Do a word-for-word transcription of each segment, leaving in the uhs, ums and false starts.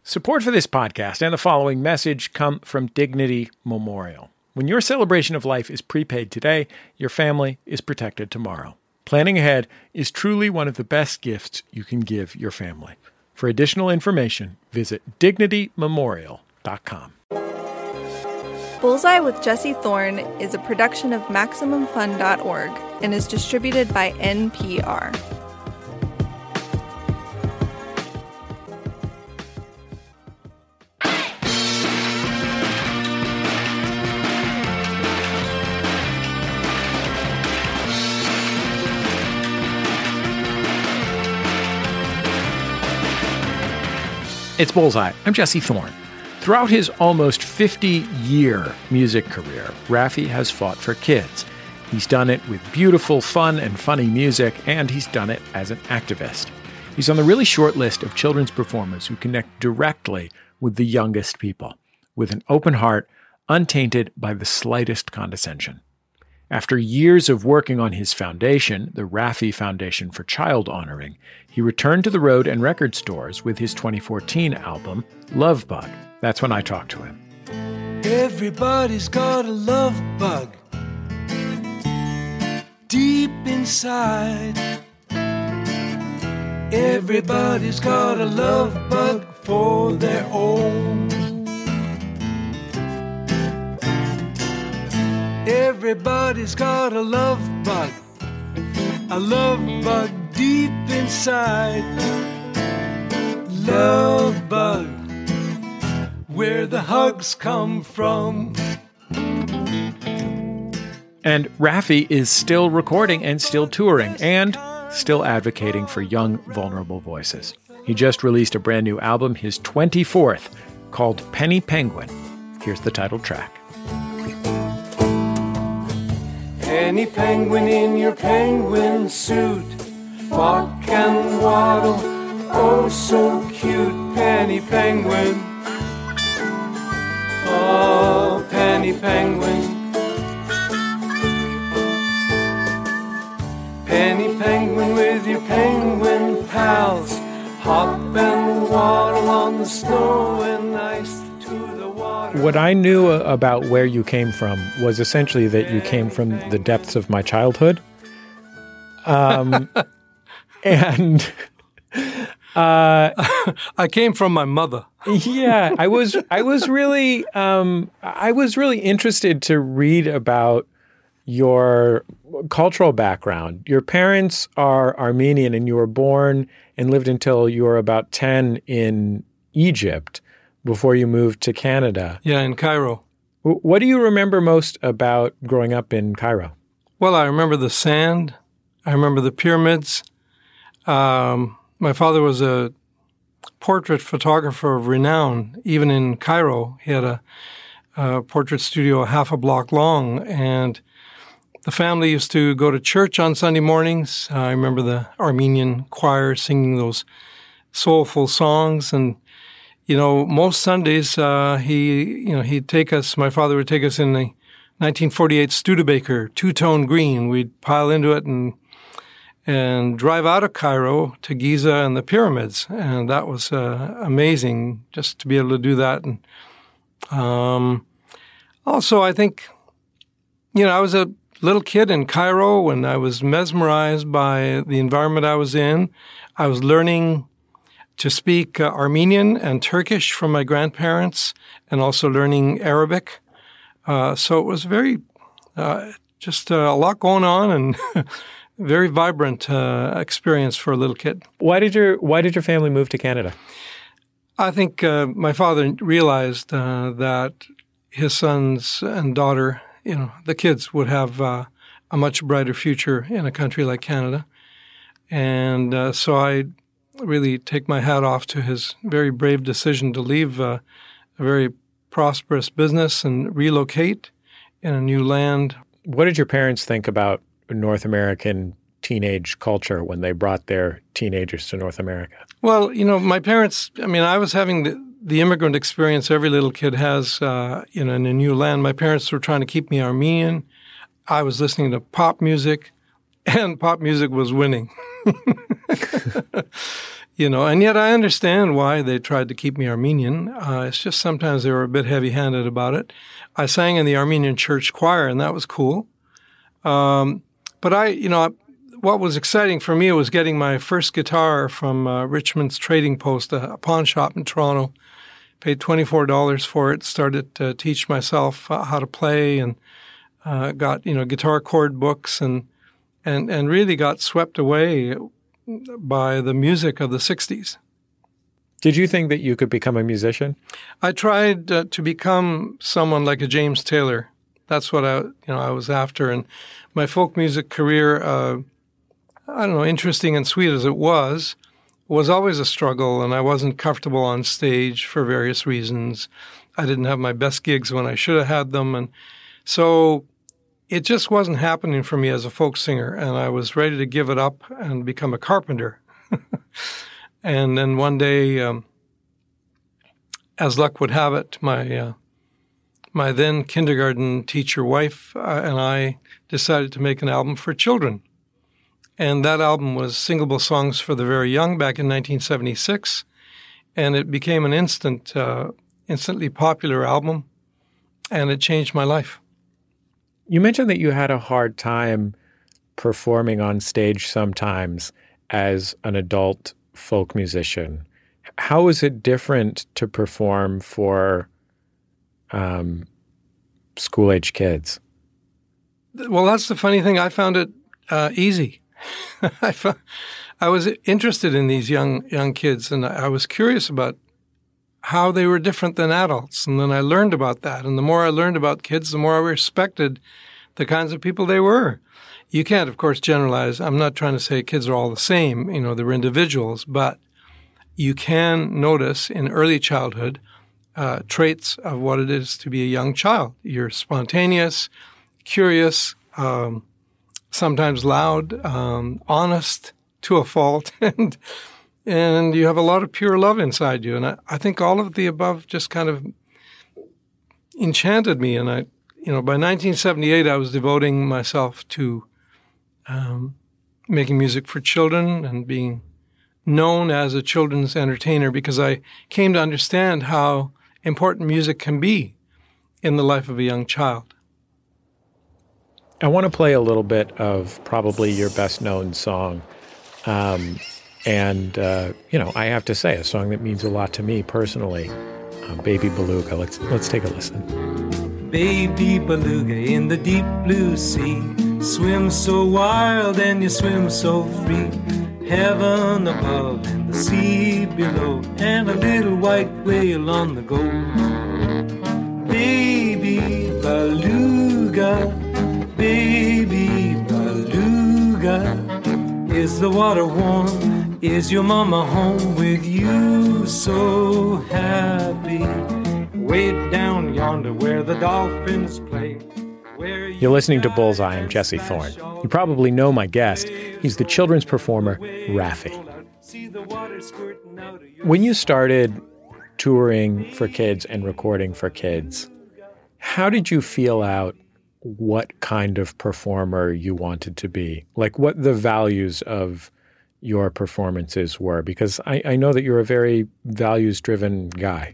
Support for this podcast and the following message come from Dignity Memorial. When your celebration of life is prepaid today, your family is protected tomorrow. Planning ahead is truly one of the best gifts you can give your family. For additional information, visit dignity memorial dot com. Bullseye with Jesse Thorne is a production of Maximum Fun dot org and is distributed by N P R. It's Bullseye. I'm Jesse Thorne. Throughout his almost fifty-year music career, Raffi has fought for kids. He's done it with beautiful, fun, and funny music, and he's done it as an activist. He's on the really short list of children's performers who connect directly with the youngest people, with an open heart, untainted by the slightest condescension. After years of working on his foundation, the Raffi Foundation for Child Honoring, he returned to the road and record stores with his twenty fourteen album, Love Bug. That's when I talked to him. Everybody's got a love bug deep inside. Everybody's got a love bug for their own. Everybody's got a love bug, a love bug deep inside. Love bug, where the hugs come from. And Raffi is still recording and still touring and still advocating for young, vulnerable voices. He just released a brand new album, his twenty-fourth, called Penny Penguin. Here's the title track. Penny penguin in your penguin suit, walk and waddle, oh so cute, penny penguin. Oh, penny penguin. Penny penguin with your penguin pals, hop and waddle on the snow and ice to the water. What I knew about where you came from was essentially that you came from the depths of my childhood. Um, and uh, I came from my mother. yeah, I was I was really um, I was really interested to read about your cultural background. Your parents are Armenian, and you were born and lived until you were about ten in Egypt before you moved to Canada. Yeah, in Cairo. What do you remember most about growing up in Cairo? Well, I remember the sand. I remember the pyramids. Um, my father was a portrait photographer of renown, even in Cairo. He had a, a portrait studio half a block long, and the family used to go to church on Sunday mornings. Uh, I remember the Armenian choir singing those soulful songs, and you know, most Sundays, uh, he, you know, he'd take us, my father would take us in the nineteen forty-eight Studebaker, two-tone green. We'd pile into it and and drive out of Cairo to Giza and the pyramids. And that was uh, amazing just to be able to do that. And um, also, I think, you know, I was a little kid in Cairo and I was mesmerized by the environment I was in. I was learning to speak uh, Armenian and Turkish from my grandparents, and also learning Arabic. Uh, so it was very, uh, just uh, a lot going on, and very vibrant uh, experience for a little kid. Why did your Why did your family move to Canada? I think uh, my father realized uh, that his sons and daughter, you know, the kids would have uh, a much brighter future in a country like Canada, and uh, so I really take my hat off to his very brave decision to leave uh, a very prosperous business and relocate in a new land. What did your parents think about North American teenage culture when they brought their teenagers to North America? Well, you know, my parents, I mean, I was having the, the immigrant experience every little kid has, uh, you know, in a new land. My parents were trying to keep me Armenian. I was listening to pop music, and pop music was winning. You know, and yet I understand why they tried to keep me Armenian. Uh, it's just sometimes they were a bit heavy-handed about it. I sang in the Armenian church choir, and that was cool. Um, but I, you know, what was exciting for me was getting my first guitar from uh, Richmond's Trading Post, a, a pawn shop in Toronto. Paid twenty-four dollars for it, started to teach myself uh, how to play, and uh, got, you know, guitar chord books, and, and, and really got swept away by the music of the sixties. Did you think that you could become a musician? I tried uh, to become someone like a James Taylor. That's what I, you know, I was after. And my folk music career, uh, I don't know, interesting and sweet as it was, was always a struggle, and I wasn't comfortable on stage for various reasons. I didn't have my best gigs when I should have had them. And so it just wasn't happening for me as a folk singer, and I was ready to give it up and become a carpenter. And then one day, um, as luck would have it, my uh, my then kindergarten teacher wife uh, and I decided to make an album for children. And that album was Singable Songs for the Very Young back in nineteen seventy-six, and it became an instant, uh, instantly popular album, and it changed my life. You mentioned that you had a hard time performing on stage sometimes as an adult folk musician. How is it different to perform for um, school-age kids? Well, that's the funny thing. I found it uh, easy. I, found, I was interested in these young young kids, and I was curious about how they were different than adults. And then I learned about that. And the more I learned about kids, the more I respected the kinds of people they were. You can't, of course, generalize. I'm not trying to say kids are all the same. You know, they're individuals. But you can notice in early childhood uh, traits of what it is to be a young child. You're spontaneous, curious, um, sometimes loud, um, honest to a fault, and and you have a lot of pure love inside you. And I, I think all of the above just kind of enchanted me. And I, you know, by nineteen seventy-eight, I was devoting myself to um, making music for children and being known as a children's entertainer, because I came to understand how important music can be in the life of a young child. I want to play a little bit of probably your best-known song. Um, and, uh, you know, I have to say, a song that means a lot to me personally, uh, Baby Beluga. Let's, let's take a listen. Baby beluga in the deep blue sea, swim so wild and you swim so free. Heaven above and the sea below, and a little white whale on the go. Baby beluga, baby beluga, is the water warm? Is your mama home with you so happy? Way down yonder where the dolphins play. You're listening to Bullseye. I'm Jesse Thorne. You probably know my guest. He's the children's performer, Raffi. When you started touring for kids and recording for kids, how did you feel out what kind of performer you wanted to be? Like what the values of your performances were? Because I, I know that you're a very values-driven guy.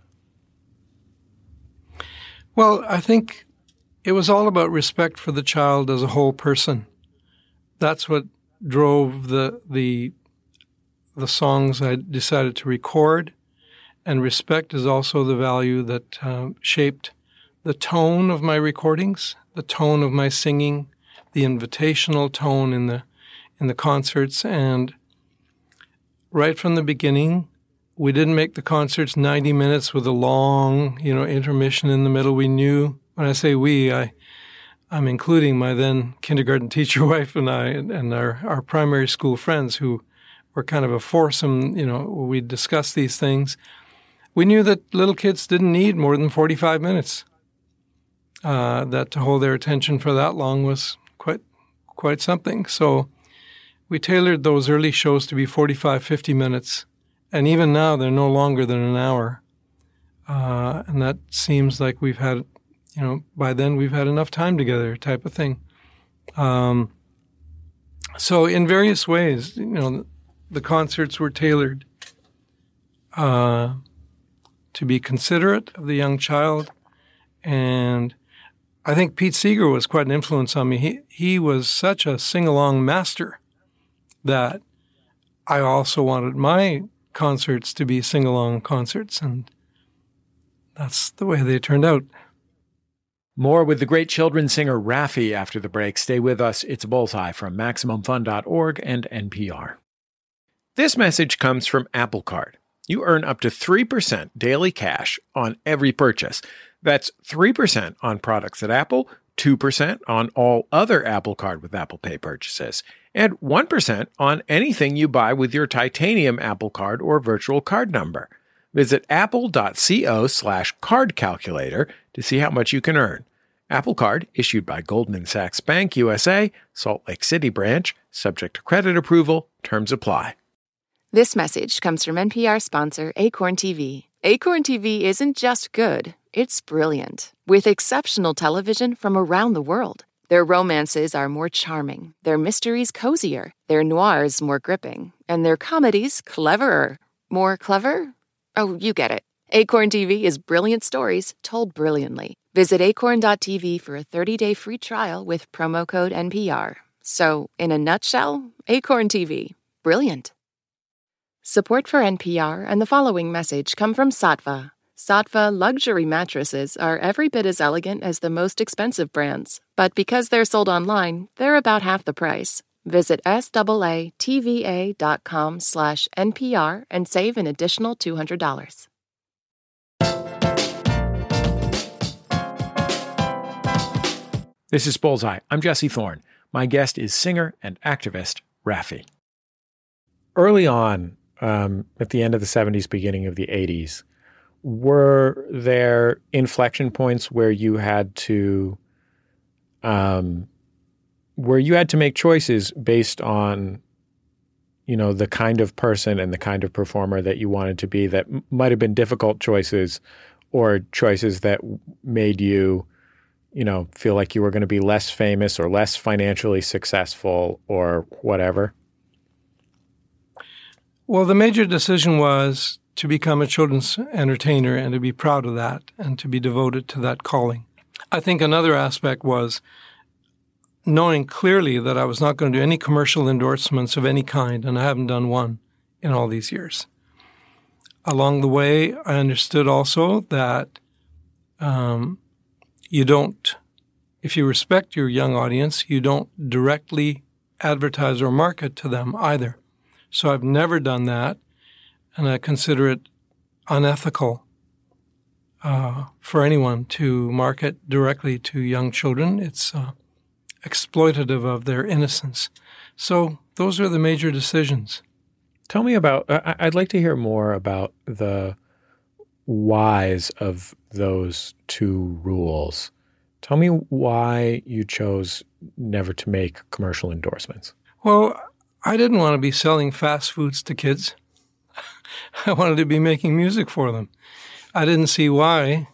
Well, I think it was all about respect for the child as a whole person. That's what drove the the the songs I decided to record, and respect is also the value that uh, shaped the tone of my recordings, the tone of my singing, the invitational tone in the in the concerts. And right from the beginning, we didn't make the concerts ninety minutes with a long, you know, intermission in the middle. We knew, when I say we, I, I'm including my then kindergarten teacher wife and I and, and our, our primary school friends who were kind of a foursome, you know, we discussed these things. We knew that little kids didn't need more than forty-five minutes. Uh, that to hold their attention for that long was quite quite something. So we tailored those early shows to be forty-five, fifty minutes. And even now, they're no longer than an hour. Uh, and that seems like we've had, you know, by then we've had enough time together type of thing. Um, so in various ways, you know, the concerts were tailored uh, to be considerate of the young child. And I think Pete Seeger was quite an influence on me. He, he was such a sing-along master that I also wanted my concerts to be sing-along concerts, and that's the way they turned out. More with the great children's singer Raffi after the break. Stay with us. It's Bullseye from Maximum Fun dot org and N P R. This message comes from Apple Card. You earn up to three percent daily cash on every purchase. That's three percent on products at Apple, two percent on all other Apple Card with Apple Pay purchases, and one percent on anything you buy with your titanium Apple Card or virtual card number. Visit apple.co slash card calculator to see how much you can earn. Apple Card, issued by Goldman Sachs Bank U S A, Salt Lake City branch, subject to credit approval, terms apply. This message comes from N P R sponsor Acorn T V. Acorn T V isn't just good, it's brilliant, with exceptional television from around the world. Their romances are more charming, their mysteries cozier, their noirs more gripping, and their comedies cleverer. More clever? Oh, you get it. Acorn T V is brilliant stories told brilliantly. Visit acorn dot t v for a thirty-day free trial with promo code N P R. So, in a nutshell, Acorn T V. Brilliant. Support for N P R and the following message come from Saatva. Saatva luxury mattresses are every bit as elegant as the most expensive brands, but because they're sold online, they're about half the price. Visit saatva dot com slash N P R and save an additional two hundred dollars. This is Bullseye. I'm Jesse Thorne. My guest is singer and activist Raffi. Early on, um, at the end of the seventies, beginning of the eighties, were there inflection points where you had to, um, where you had to make choices based on, you know, the kind of person and the kind of performer that you wanted to be that m- might have been difficult choices or choices that made you, you know, feel like you were going to be less famous or less financially successful or whatever? Well, the major decision was to become a children's entertainer and to be proud of that and to be devoted to that calling. I think another aspect was knowing clearly that I was not going to do any commercial endorsements of any kind, and I haven't done one in all these years. Along the way, I understood also that um, you don't, if you respect your young audience, you don't directly advertise or market to them either. So I've never done that, and I consider it unethical uh, for anyone to market directly to young children. It's uh, exploitative of their innocence. So those are the major decisions. Tell me about, I'd like to hear more about the whys of those two rules. Tell me why you chose never to make commercial endorsements. Well, I didn't want to be selling fast foods to kids. I wanted to be making music for them. I didn't see why,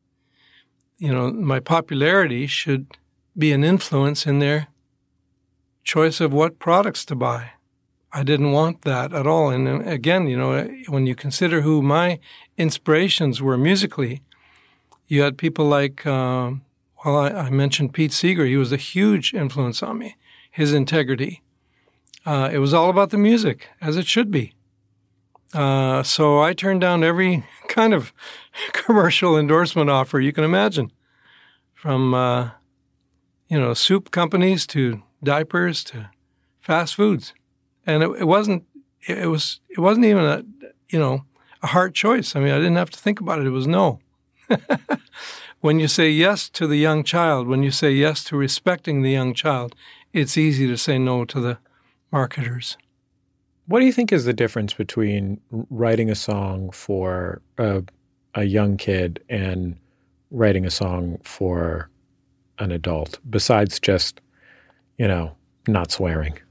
you know, my popularity should be an influence in their choice of what products to buy. I didn't want that at all. And again, you know, when you consider who my inspirations were musically, you had people like, um, well, I, I mentioned Pete Seeger. He was a huge influence on me, his integrity. Uh, it was all about the music, as it should be. Uh, so I turned down every kind of commercial endorsement offer you can imagine, from, uh, you know, soup companies to diapers to fast foods. And it, it wasn't, it was, it wasn't even a, you know, a hard choice. I mean, I didn't have to think about it. It was no. When you say yes to the young child, when you say yes to respecting the young child, it's easy to say no to the marketers. What do you think is the difference between writing a song for a, a young kid and writing a song for an adult, besides just, you know, not swearing?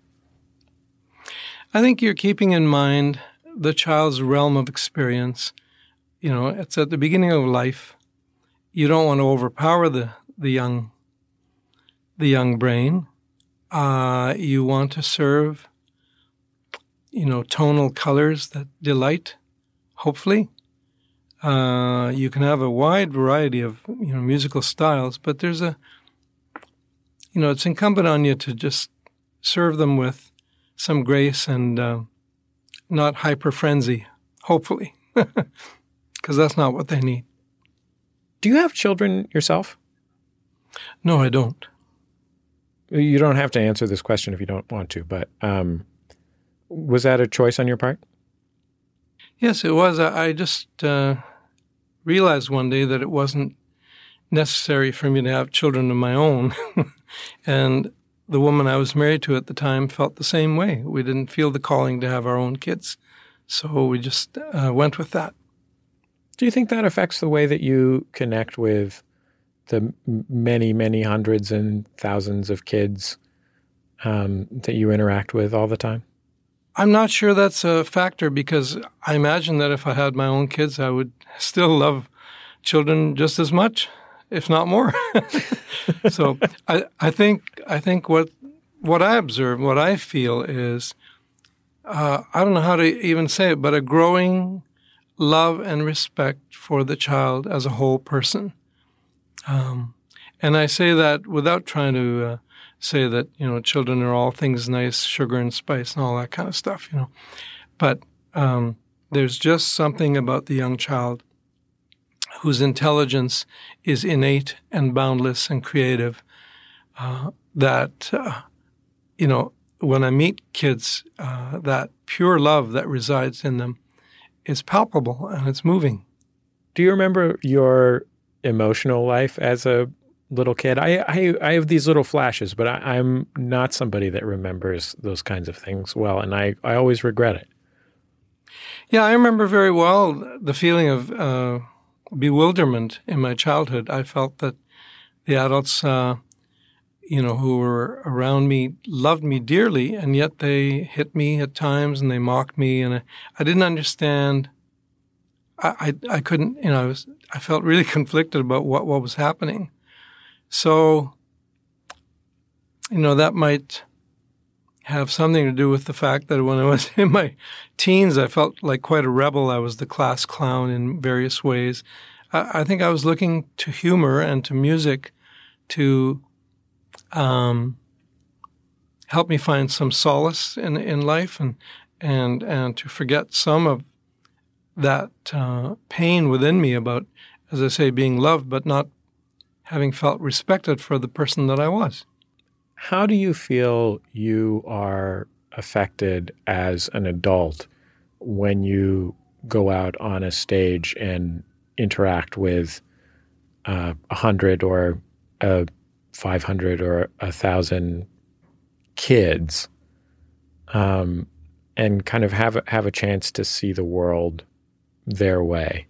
I think you're keeping in mind the child's realm of experience. You know, it's at the beginning of life. You don't want to overpower the, the young the young brain. Uh, you want to serve, you know, tonal colors that delight, hopefully. Uh, you can have a wide variety of, you know, musical styles, but there's a, you know, it's incumbent on you to just serve them with some grace and uh, not hyper frenzy, hopefully, because that's not what they need. Do you have children yourself? No, I don't. You don't have to answer this question if you don't want to, but um, was that a choice on your part? Yes, it was. I, I just uh, realized one day that it wasn't necessary for me to have children of my own. And the woman I was married to at the time felt the same way. We didn't feel the calling to have our own kids. So we just uh, went with that. Do you think that affects the way that you connect with the many, many hundreds and thousands of kids um, that you interact with all the time? I'm not sure that's a factor, because I imagine that if I had my own kids, I would still love children just as much, if not more. So I, I think I think what what I observe, what I feel is, uh, I don't know how to even say it, but a growing love and respect for the child as a whole person. Um, and I say that without trying to uh, say that, you know, children are all things nice, sugar and spice and all that kind of stuff, you know. But um, there's just something about the young child whose intelligence is innate and boundless and creative uh, that, uh, you know, when I meet kids, uh, that pure love that resides in them is palpable and it's moving. Do you remember your emotional life as a little kid? I I, I have these little flashes, but I, I'm not somebody that remembers those kinds of things well, and I, I always regret it. Yeah, I remember very well the feeling of uh, bewilderment in my childhood. I felt that the adults, uh, you know, who were around me loved me dearly, and yet they hit me at times and they mocked me, and I, I didn't understand. I, I I couldn't, you know, I was I felt really conflicted about what, what was happening. So, you know, that might have something to do with the fact that when I was in my teens, I felt like quite a rebel. I was the class clown in various ways. I, I think I was looking to humor and to music to um, help me find some solace in in life and and and to forget some of that uh, pain within me about, as I say, being loved, but not having felt respected for the person that I was. How do you feel you are affected as an adult when you go out on a stage and interact with uh, a hundred or a five hundred or a thousand kids, um, and kind of have have a chance to see the world their way?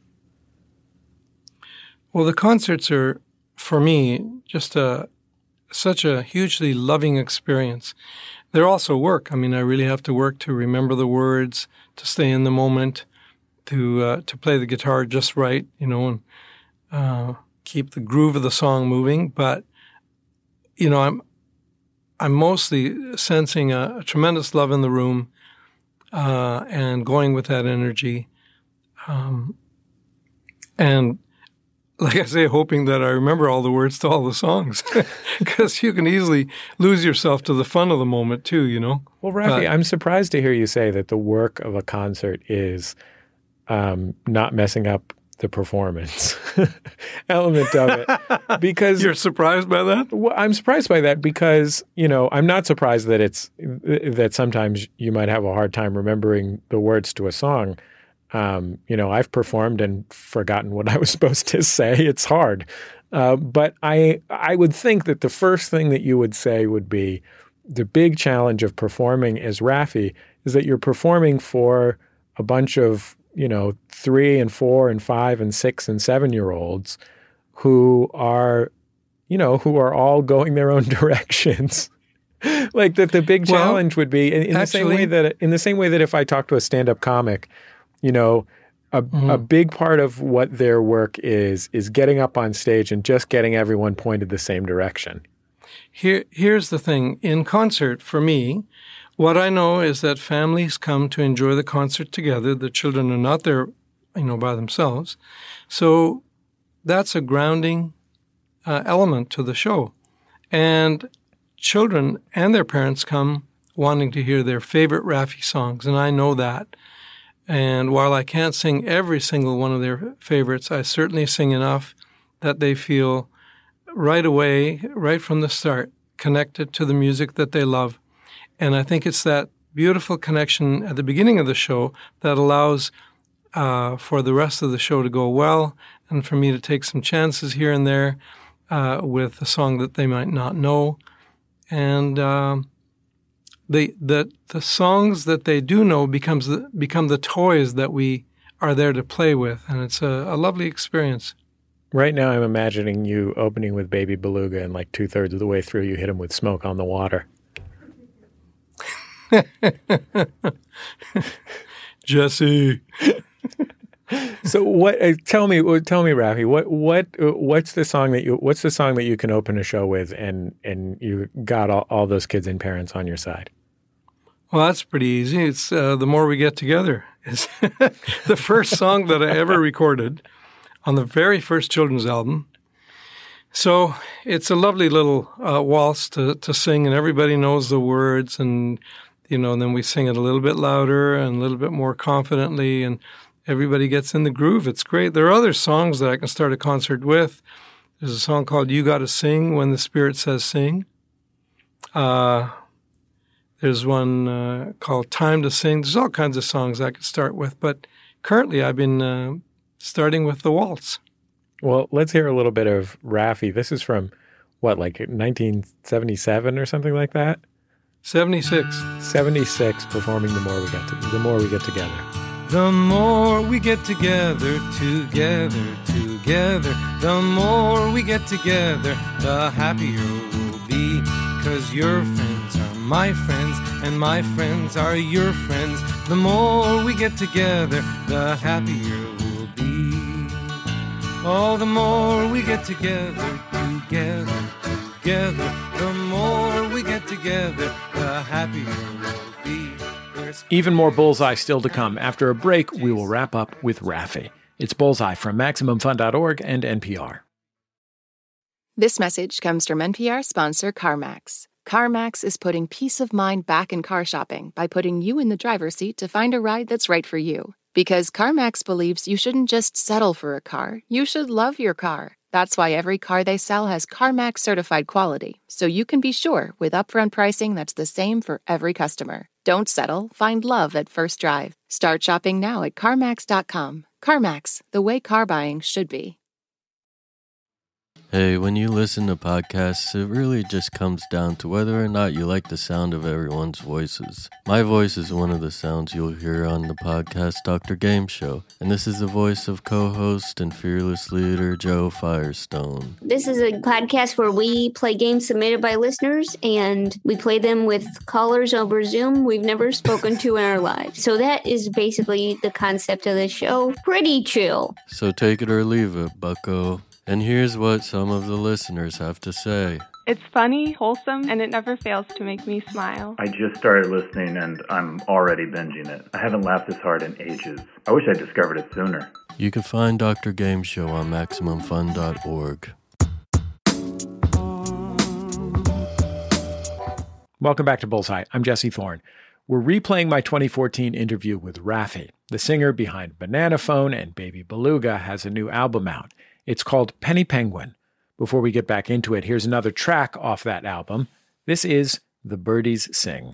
Well, the concerts are, for me, just a such a hugely loving experience. They're also work. I mean, I really have to work to remember the words, to stay in the moment, to uh, to play the guitar just right, you know, and uh, keep the groove of the song moving. But you know, I'm I'm mostly sensing a, a tremendous love in the room uh, and going with that energy. Um, and like I say, hoping that I remember all the words to all the songs, because you can easily lose yourself to the fun of the moment too, you know? Well, Rafi, but, I'm surprised to hear you say that the work of a concert is um, not messing up the performance element of it. Because you're surprised by that? Well, I'm surprised by that because, you know, I'm not surprised that it's that sometimes you might have a hard time remembering the words to a song. Um, you know, I've performed and forgotten what I was supposed to say. It's hard. Uh, but I I would think that the first thing that you would say would be the big challenge of performing as Rafi is that you're performing for a bunch of, you know, three and four and five and six and seven-year-olds who are, you know, who are all going their own directions. Like that the big challenge well, would be in, in actually, the same way that in the same way that if I talk to a stand-up comic, you know, a, mm-hmm. a big part of what their work is, is getting up on stage and just getting everyone pointed the same direction. Here, here's the thing. In concert, for me, What I know is that families come to enjoy the concert together. The children are not there, you know, by themselves. So that's a grounding uh, element to the show. And children and their parents come wanting to hear their favorite Raffi songs, and I know that. And while I can't sing every single one of their favorites, I certainly sing enough that they feel right away, right from the start, connected to the music that they love. And I think it's that beautiful connection at the beginning of the show that allows uh, for the rest of the show to go well and for me to take some chances here and there uh, with a song that they might not know. And um, the, the the songs that they do know becomes the, become the toys that we are there to play with. And it's a, a lovely experience. Right now I'm imagining you opening with Baby Beluga, and like two-thirds of the way through you hit him with Smoke on the Water. Jesse. So what? Uh, tell me, tell me, Raffi. What, what, uh, what's the song that you? What's the song that you can open a show with, and and you got all, all those kids and parents on your side? Well, that's pretty easy. It's uh, The More We Get Together. It's the first song that I ever recorded on the very first children's album. So it's a lovely little uh, waltz to to sing, and everybody knows the words, and you know, and then we sing it a little bit louder and a little bit more confidently, and everybody gets in the groove. It's great. There are other songs that I can start a concert with. There's a song called You Gotta Sing When the Spirit Says Sing. Uh, there's one uh, called Time to Sing. There's all kinds of songs I could start with, but currently I've been uh, starting with the waltz. Well, let's hear a little bit of Raffi. This is from, what, like nineteen seventy-seven or something like that? seventy-six. seventy-six, performing The More We Get to, The More We Get Together. The more we get together, together, together, the more we get together, the happier we'll be. 'Cause your friends are my friends, and my friends are your friends. The more we get together, the happier we'll be. Oh, the more we get together, together, together, the more we get together, the happier we'll be. Even more Bullseye still to come. After a break, we will wrap up with Raffi. It's Bullseye from Maximum Fun dot org and N P R. This message comes from N P R sponsor CarMax. CarMax is putting peace of mind back in car shopping by putting you in the driver's seat to find a ride that's right for you. Because CarMax believes you shouldn't just settle for a car, you should love your car. That's why every car they sell has CarMax certified quality, so you can be sure with upfront pricing that's the same for every customer. Don't settle, find love at first drive. Start shopping now at CarMax dot com. CarMax, the way car buying should be. Hey, when you listen to podcasts, it really just comes down to whether or not you like the sound of everyone's voices. My voice is one of the sounds you'll hear on the podcast Doctor Game Show, and this is the voice of co-host and fearless leader Joe Firestone. This is a podcast where we play games submitted by listeners, and we play them with callers over Zoom we've never spoken to in our lives. So that is basically the concept of the show. Pretty chill. So take it or leave it, bucko. And here's what some of the listeners have to say. It's funny, wholesome, and it never fails to make me smile. I just started listening and I'm already binging it. I haven't laughed this hard in ages. I wish I discovered it sooner. You can find Doctor Game Show on Maximum Fun dot org. Welcome back to Bullseye. I'm Jesse Thorne. We're replaying my twenty fourteen interview with Raffi. The singer behind Banana Phone and Baby Beluga has a new album out. It's called Penny Penguin. Before we get back into it, here's another track off that album. This is The Birdies Sing.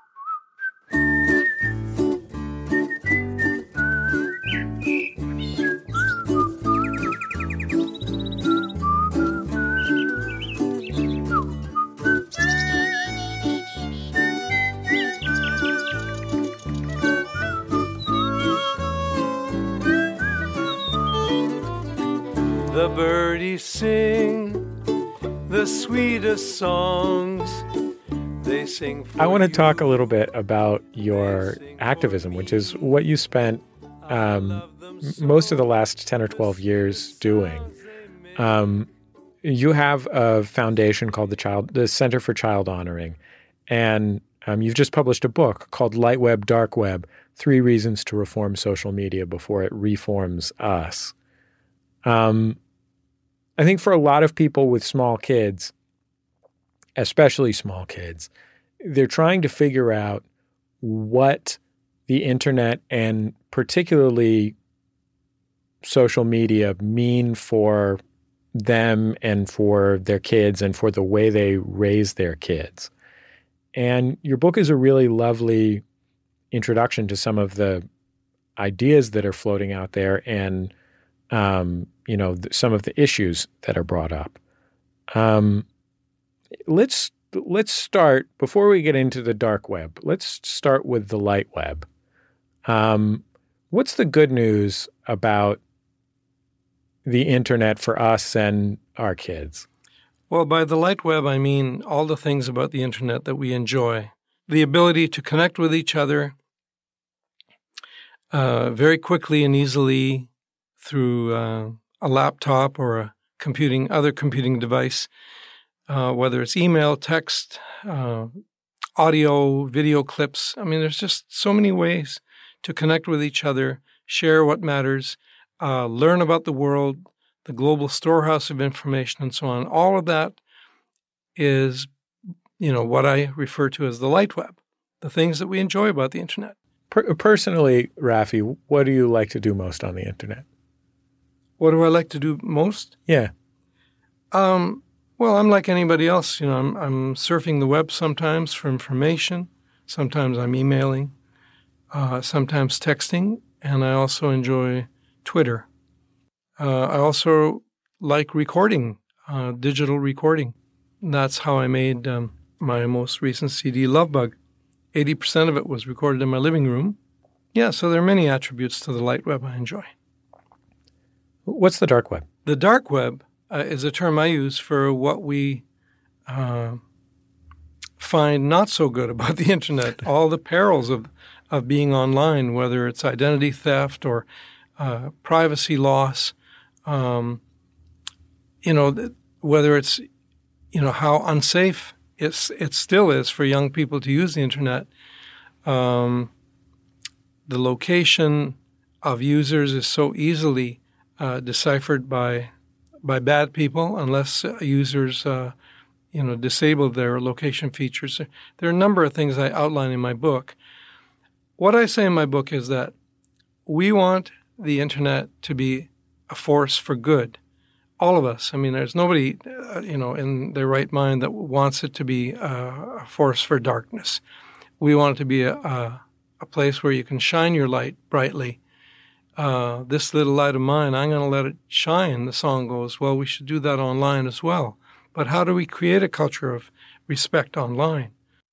The birdies sing the sweetest songs. They sing for I want to you. talk a little bit about your activism, which is what you spent um, most of the last ten or twelve years doing. Um, you have a foundation called the Child, the Center for Child Honoring, and Um, you've just published a book called Light Web, Dark Web, Three Reasons to Reform Social Media Before It Reforms Us. Um, I think for a lot of people with small kids, especially small kids, they're trying to figure out what the internet and particularly social media mean for them and for their kids and for the way they raise their kids. And your book is a really lovely introduction to some of the ideas that are floating out there and, um, you know, th- some of the issues that are brought up. Um, let's let's start, before we get into the dark web, let's start with the light web. Um, what's the good news about the internet for us and our kids? Well, by the light web, I mean all the things about the internet that we enjoy. The ability to connect with each other uh, very quickly and easily through uh, a laptop or a computing, other computing device, uh, whether it's email, text, uh, audio, video clips. I mean, there's just so many ways to connect with each other, share what matters, uh, learn about the world, the global storehouse of information, and so on. All of that is, you know, what I refer to as the light web, the things that we enjoy about the internet. Per- personally, Rafi, what do you like to do most on the internet? What do I like to do most? Yeah. Um, well, I'm like anybody else. You know, I'm, I'm surfing the web sometimes for information. Sometimes I'm emailing. Uh, sometimes texting. And I also enjoy Twitter. Uh, I also like recording, uh, digital recording. And that's how I made um, my most recent C D, Love Bug. eighty percent of it was recorded in my living room. Yeah, so there are many attributes to the light web I enjoy. What's the dark web? The dark web uh, is a term I use for what we uh, find not so good about the internet, all the perils of, of being online, whether it's identity theft or uh, privacy loss, um, you know, whether it's, you know, how unsafe it's, it still is for young people to use the internet. Um, the location of users is so easily uh, deciphered by by bad people unless uh, users, uh, you know, disable their location features. There are a number of things I outline in my book. What I say in my book is that we want the internet to be a force for good. All of us. I mean, there's nobody, uh, you know, in their right mind that wants it to be uh, a force for darkness. We want it to be a, a, a place where you can shine your light brightly. Uh, this little light of mine, I'm going to let it shine, the song goes. Well, we should do that online as well. But how do we create a culture of respect online?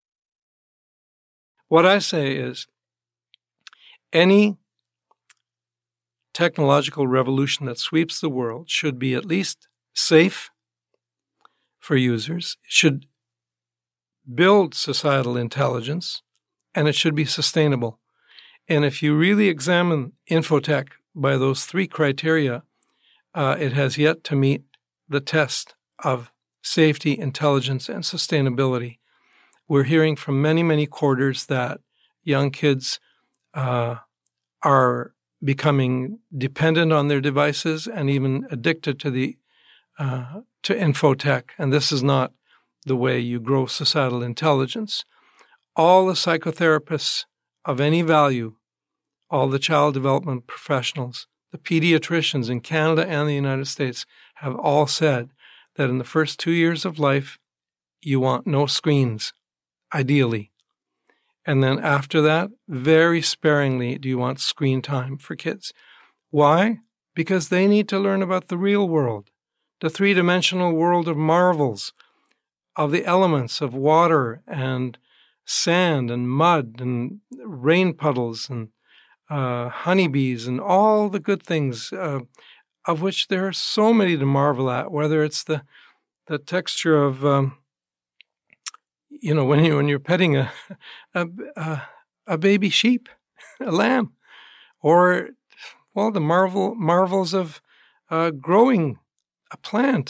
What I say is any technological revolution that sweeps the world should be at least safe for users, it should build societal intelligence, and it should be sustainable. And if you really examine infotech by those three criteria, uh, it has yet to meet the test of safety, intelligence, and sustainability. We're hearing from many, many quarters that young kids uh, are becoming dependent on their devices and even addicted to the uh, to infotech. And this is not the way you grow societal intelligence. All the psychotherapists of any value, all the child development professionals, the pediatricians in Canada and the United States have all said that in the first two years of life, you want no screens, ideally. And then after that, very sparingly do you want screen time for kids. Why? Because they need to learn about the real world, the three-dimensional world of marvels, of the elements of water and sand and mud and rain puddles and uh, honeybees and all the good things, uh, of which there are so many to marvel at, whether it's the the texture of, um, you know, when, you, when you're petting a, a, a, a baby sheep, a lamb, or, well, the marvel marvels of uh, growing a plant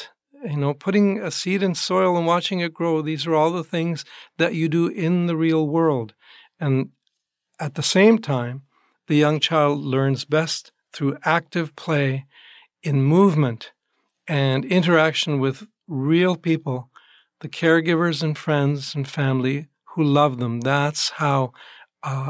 you know, putting a seed in soil and watching it grow. These are all the things that you do in the real world. And at the same time, the young child learns best through active play in movement and interaction with real people, the caregivers and friends and family who love them. That's how uh,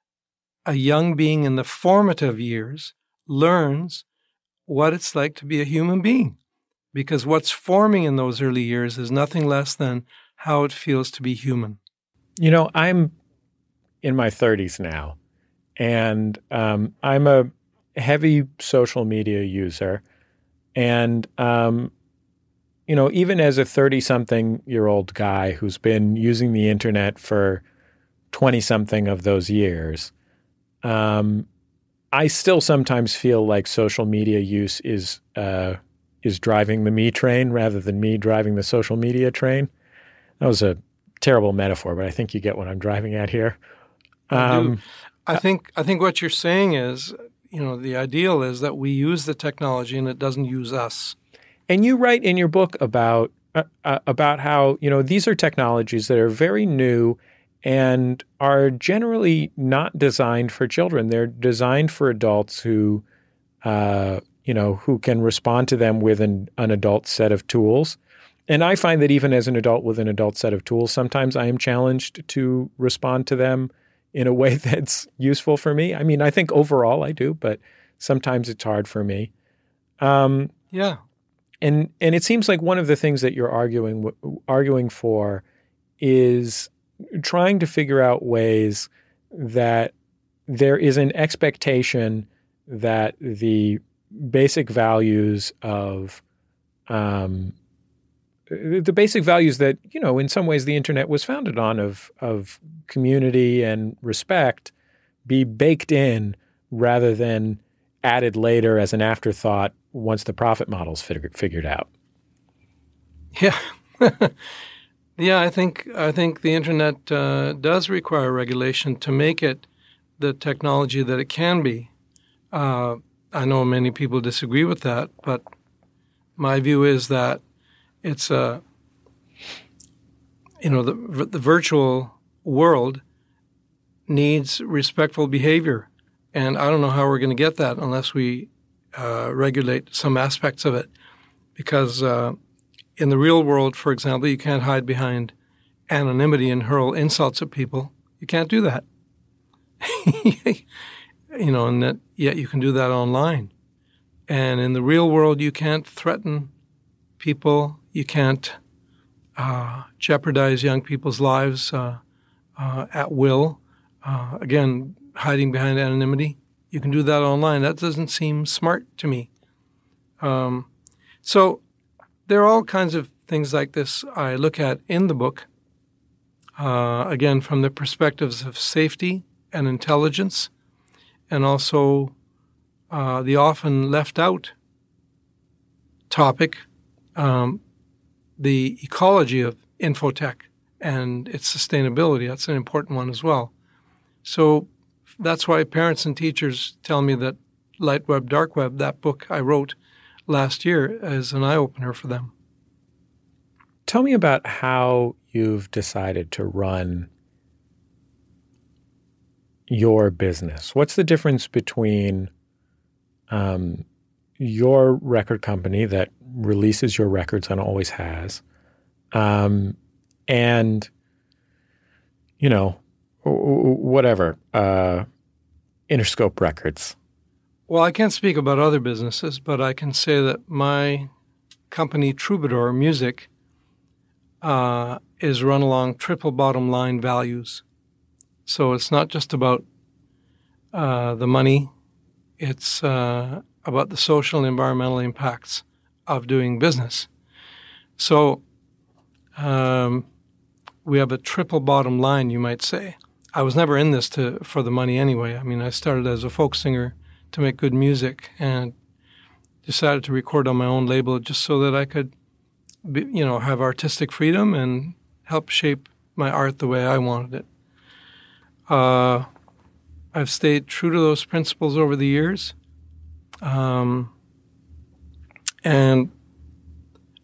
a young being in the formative years learns what it's like to be a human being. Because what's forming in those early years is nothing less than how it feels to be human. You know, I'm in my thirties now, and um, I'm a heavy social media user. And, um, you know, even as a thirty-something-year-old guy who's been using the internet for twenty-something of those years, um, I still sometimes feel like social media use is uh, is driving the me train rather than me driving the social media train. That was a terrible metaphor, but I think you get what I'm driving at here. Um, I, do. I uh, think I think what you're saying is, you know, the ideal is that we use the technology and it doesn't use us. And you write in your book about uh, uh, about how, you know, these are technologies that are very new and are generally not designed for children. They're designed for adults who, uh, you know, who can respond to them with an, an adult set of tools. And I find that even as an adult with an adult set of tools, sometimes I am challenged to respond to them in a way that's useful for me. I mean, I think overall I do, but sometimes it's hard for me. Um, yeah. And and it seems like one of the things that you're arguing arguing for is trying to figure out ways that there is an expectation that the basic values of um, the basic values that, you know, in some ways the internet was founded on of of community and respect be baked in rather than added later as an afterthought once the profit model's figured figured out. Yeah. Yeah, I think I think the internet uh, does require regulation to make it the technology that it can be. Uh, I know many people disagree with that, but my view is that it's a, you know, the the virtual world needs respectful behavior, and I don't know how we're going to get that unless we uh, regulate some aspects of it, because. Uh, In the real world, for example, you can't hide behind anonymity and hurl insults at people. You can't do that. You know, and that, yet you can do that online. And in the real world, you can't threaten people. You can't uh, jeopardize young people's lives uh, uh, at will. Uh, again, hiding behind anonymity. You can do that online. That doesn't seem smart to me. Um, so... There are all kinds of things like this I look at in the book, uh, again, from the perspectives of safety and intelligence, and also uh, the often left out topic, um, the ecology of infotech and its sustainability. That's an important one as well. So that's why parents and teachers tell me that Light Web, Dark Web, that book I wrote last year, is an eye-opener for them. Tell me about how you've decided to run your business. What's the difference between um, your record company that releases your records and always has, um, and, you know, whatever, uh, Interscope Records? Well, I can't speak about other businesses, but I can say that my company, Troubadour Music, uh, is run along triple bottom line values. So it's not just about uh, the money. It's uh, about the social and environmental impacts of doing business. So um, we have a triple bottom line, you might say. I was never in this to for the money anyway. I mean, I started as a folk singer to make good music and decided to record on my own label just so that I could, be, you know, have artistic freedom and help shape my art the way I wanted it. Uh, I've stayed true to those principles over the years. Um, and,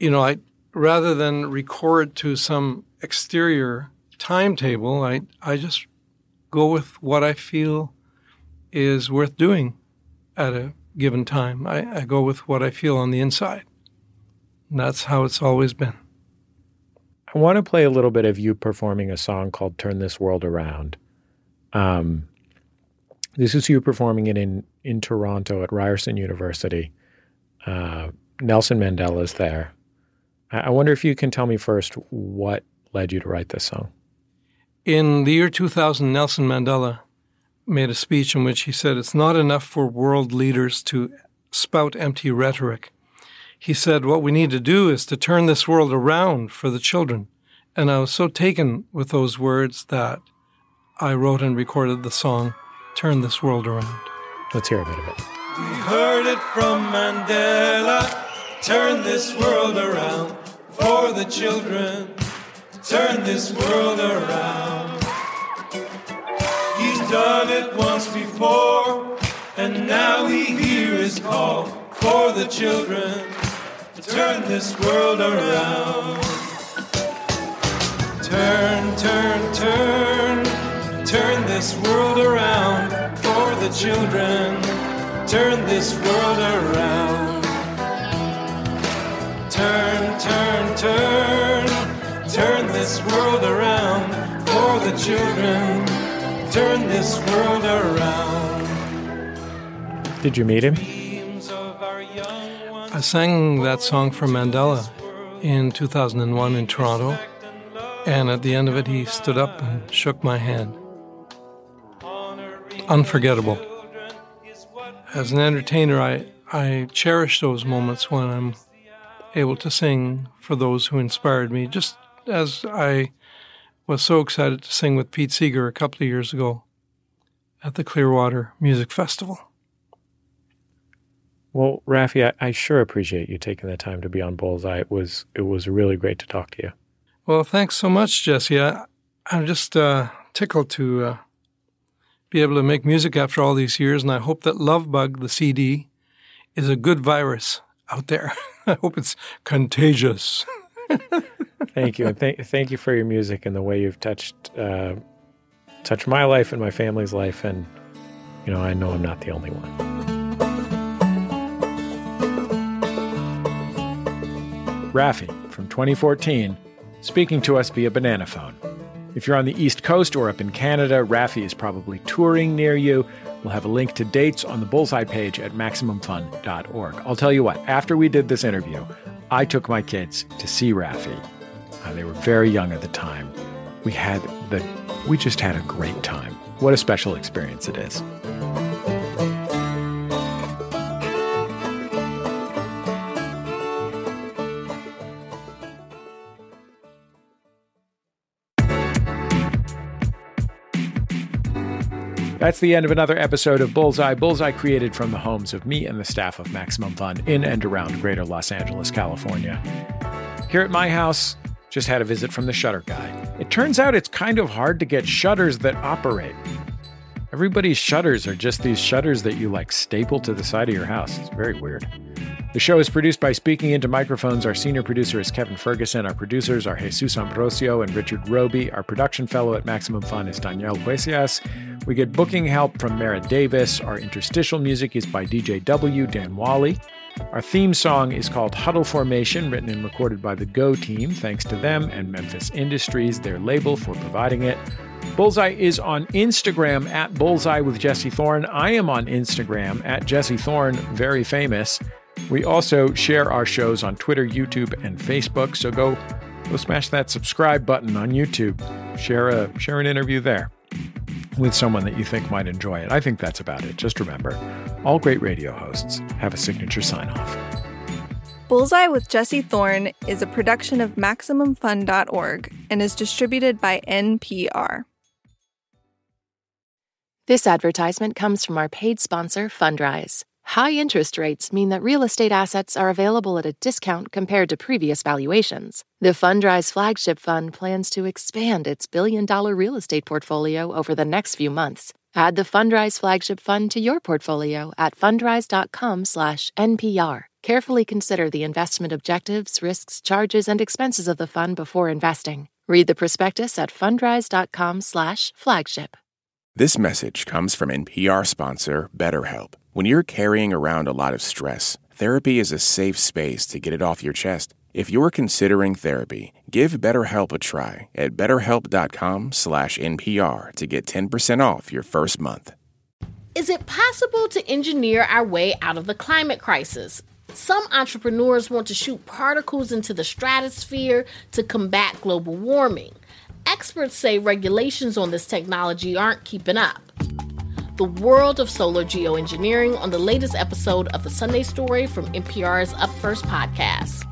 you know, I rather than record to some exterior timetable, I, I just go with what I feel is worth doing at a given time. I, I go with what I feel on the inside. And that's how it's always been. I want to play a little bit of you performing a song called Turn This World Around. Um, this is you performing it in, in Toronto at Ryerson University. Uh, Nelson Mandela's there. I, I wonder if you can tell me first what led you to write this song. In the year two thousand, Nelson Mandela made a speech in which he said, it's not enough for world leaders to spout empty rhetoric. He said, what we need to do is to turn this world around for the children. And I was so taken with those words that I wrote and recorded the song, Turn This World Around. Let's hear a bit of it. We heard it from Mandela, turn this world around for the children, turn this world around. He's done it once before, and now we hear his call for the children, turn this world around. Turn, turn, turn, turn this world around for the children, turn this world around. Turn, turn, turn, turn this world around for the children, turn this world around. Did you meet him? I sang that song for Mandela in two thousand one in Toronto, and at the end of it, he stood up and shook my hand. Unforgettable. As an entertainer, I, I cherish those moments when I'm able to sing for those who inspired me, just as I was so excited to sing with Pete Seeger a couple of years ago at the Clearwater Music Festival. Well, Raffi, I, I sure appreciate you taking the time to be on Bullseye. It was it was really great to talk to you. Well, thanks so much, Jesse. I, I'm just uh, tickled to uh, be able to make music after all these years, and I hope that Love Bug, the C D, is a good virus out there. I hope it's contagious. Thank you, and th- thank you for your music and the way you've touched uh, touched my life and my family's life, and you know I know I'm not the only one. Raffi from twenty fourteen, speaking to us via Banana Phone. If you're on the East Coast or up in Canada, Raffi is probably touring near you. We'll have a link to dates on the Bullseye page at maximum fun dot org. I'll tell you what, after we did this interview, I took my kids to see Raffi. Uh, they were very young at the time. We had the, we just had a great time. What a special experience it is. That's the end of another episode of Bullseye. Bullseye created from the homes of me and the staff of Maximum Fun in and around greater Los Angeles, California. Here at my house, just had a visit from the shutter guy. It turns out it's kind of hard to get shutters that operate. Everybody's shutters are just these shutters that you like staple to the side of your house. It's very weird. The show is produced by Speaking Into Microphones. Our senior producer is Kevin Ferguson. Our producers are Jesus Ambrosio and Richard Roby. Our production fellow at Maximum Fun is Danielle Huesias. We get booking help from Mara Davis. Our interstitial music is by D J W, Dan Wally. Our theme song is called Huddle Formation, written and recorded by the Go team. Thanks to them and Memphis Industries, their label, for providing it. Bullseye is on Instagram at Bullseye with Jesse Thorne. I am on Instagram at Jesse Thorne, very famous. We also share our shows on Twitter, YouTube, and Facebook. So go, go smash that subscribe button on YouTube. Share a share an interview there with someone that you think might enjoy it. I think that's about it. Just remember, all great radio hosts have a signature sign-off. Bullseye with Jesse Thorne is a production of maximum fun dot org and is distributed by N P R. This advertisement comes from our paid sponsor, Fundrise. High interest rates mean that real estate assets are available at a discount compared to previous valuations. The Fundrise Flagship Fund plans to expand its billion-dollar real estate portfolio over the next few months. Add the Fundrise Flagship Fund to your portfolio at fundrise dot com slash N P R. Carefully consider the investment objectives, risks, charges, and expenses of the fund before investing. Read the prospectus at fundrise.com slash flagship. This message comes from N P R sponsor BetterHelp. When you're carrying around a lot of stress, therapy is a safe space to get it off your chest. If you're considering therapy, give BetterHelp a try at betterhelp.com slash NPR to get ten percent off your first month. Is it possible to engineer our way out of the climate crisis? Some entrepreneurs want to shoot particles into the stratosphere to combat global warming. Experts say regulations on this technology aren't keeping up. The world of solar geoengineering on the latest episode of The Sunday Story from N P R's Up First podcast.